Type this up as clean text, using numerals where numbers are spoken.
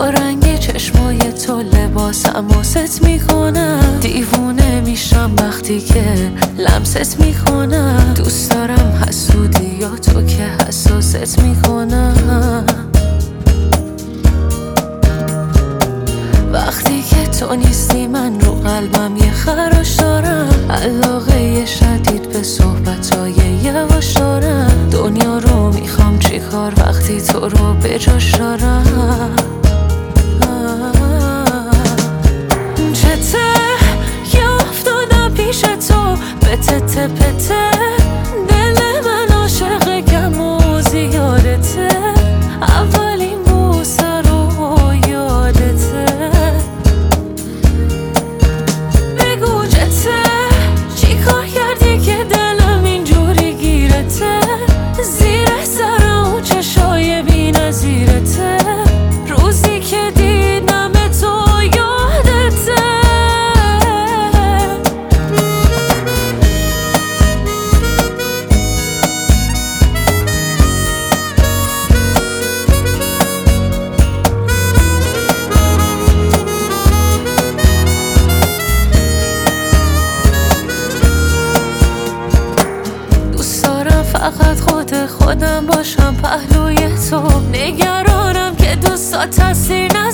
با رنگ چشمای تو لباسم و ست میکنم. دیوونه میشم وقتی که لمست میکنم. دوست دارم حسودی یا تو که حساست میکنم. وقتی که تو نیستی من رو قلبم یه خراش دارم. علاقه شدید به صحبتای یواش دارم. دنیا رو میخوام چیکار وقتی تو رو به جاش دارم. چته یه افتادم پیش تو به تته پته. دل من عاشق کم و زیادته. اولین بوسه رو یادته. بگو چته چی کار کردی که دلم اینجوری گیرته. زیر سر اون چشای بی نظیرته. روزی که دیدم تو یادته. فقط خودم باشم پهلوی تو. نگرانم که دوستات تاثیر